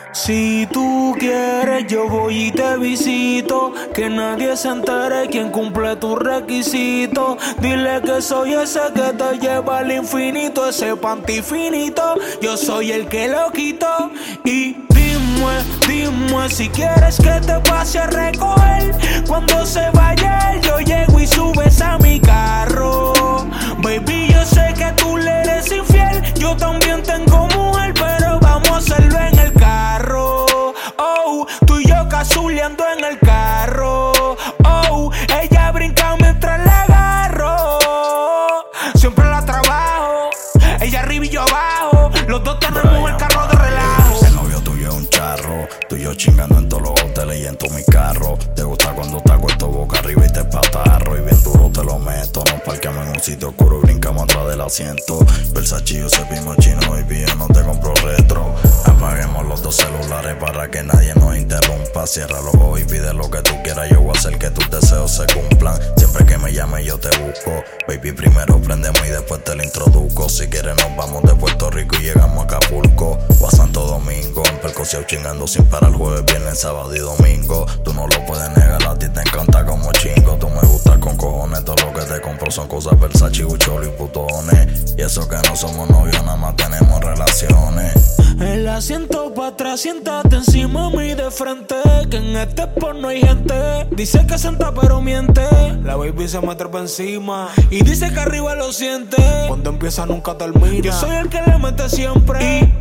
Si tú quieres, yo voy y te visito. Que nadie se entere quién cumple tus requisitos. Dile que soy ese que te lleva al infinito. Ese panty finito, yo soy el que lo quito. Y dime si quieres que te pase a recoger. Cuando se vaya él, yo llego y subes a mi carro. Baby, yo sé que tú le eres infiel. Yo también tengo mujer, pero vamos a hacerlo en el carro. Oh, tú y yo cazuleando en el carro. Oh, ella brinca mientras la agarro. Siempre la trabajo, ella arriba y yo abajo. Los dos tenemos el carro de relajo. El novio tuyo es un charro, tú y yo chingando en todos los hoteles y en todo mi carro. Te gusta cuando te acuesto boca arriba y te patarro. Y bien duro te lo meto, nos parqueamos en un sitio oscuro y brincamos atrás del asiento. Versace, yo cepillo chino, baby, yo no te compro retro. Apaguemos los dos celulares para que nadie nos interrumpa. Cierra los ojos y pide lo que tú quieras, yo voy a hacer que tus deseos se cumplan. Siempre que me llames yo te busco. Baby, primero prendemos y después te lo introduzco. Si quieres nos vamos de Puerto Rico y llegamos a Acapulco o a Santo Domingo. En percoceo chingando sin parar jueves, viernes, sábado y domingo. Tú no lo puedes negar, a ti te encanta como chingo. Tú me gustas con cojones, todo lo que te compro son cosas Versace, Gucciolo y putones. Y eso que no somos novios, nada más tenemos relaciones. El asiento pa' atrás, siéntate encima a mí de frente. Que en este spot no hay gente. Dice que senta pero miente. La baby se me trepa encima y dice que arriba lo siente. Cuando empieza nunca termina. Yo soy el que le mete siempre. Y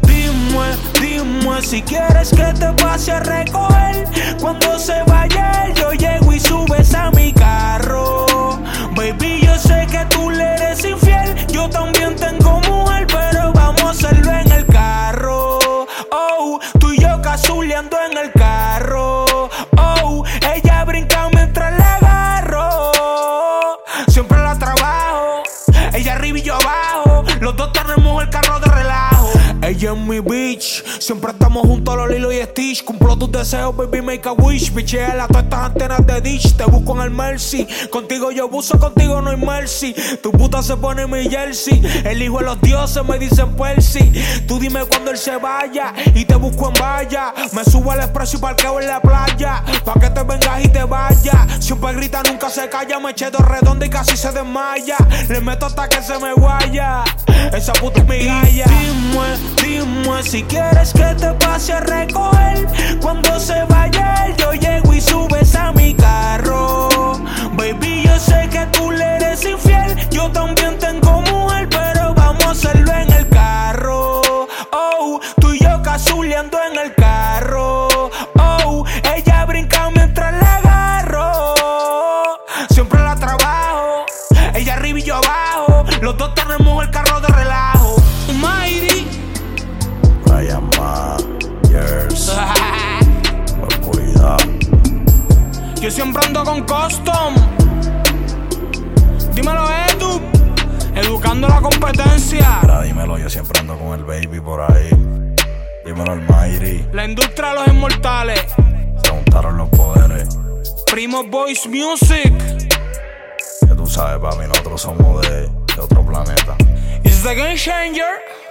dime si quieres que te pase a recoger. Cuando se vaya él, yo llego y subes a mi carro. Baby, yo sé que tú le eres infiel. Yo también tengo mujer, pero vamos a hacerlo en el carro. Oh, tú y yo cazuleando en el carro. Oh, ella brinca mientras la agarro. Siempre la trabajo, ella arriba y yo abajo. Los dos tenemos el carro de relajo. Ella es mi bitch, siempre estamos juntos a los Lilo y Stitch. Cumplo tus deseos, baby, make a wish. Bichela todas estas antenas de dish. Te busco en el Mercy, contigo yo buzo, contigo no hay mercy. Tu puta se pone mi jersey. El hijo de los dioses me dicen Percy. Tú dime cuando él se vaya y te busco en valla. Me subo al expreso y parqueo en la playa. Pa' que te vengas y te vayas. Siempre grita, nunca se calla. Me eché dos redondas y casi se desmaya. Le meto hasta que se me guaya. Esa puta es mi galla. Dime si quieres que te pase a recoger. Cuando se vaya él, yo llego y subes a mi carro. Baby, yo sé que tú le eres infiel. Yo también tengo mujer, pero vamos a hacerlo en el carro. Oh, tú y yo cazuleando en el carro. Oh, ella brinca mientras la agarro. Siempre la trabajo, ella arriba y yo abajo. Los dos tenemos el carro de relajo. Mighty Brian Myers. Oscuridad. Yo siempre ando con custom. Dímelo, Edu. Educando la competencia. Ahora dímelo, yo siempre ando con el baby por ahí. Dímelo al Mighty. La industria de los inmortales. Se juntaron los poderes. Primo Boys Music. Que tú sabes, papi, nosotros somos de otro planeta. It's the Game Changer.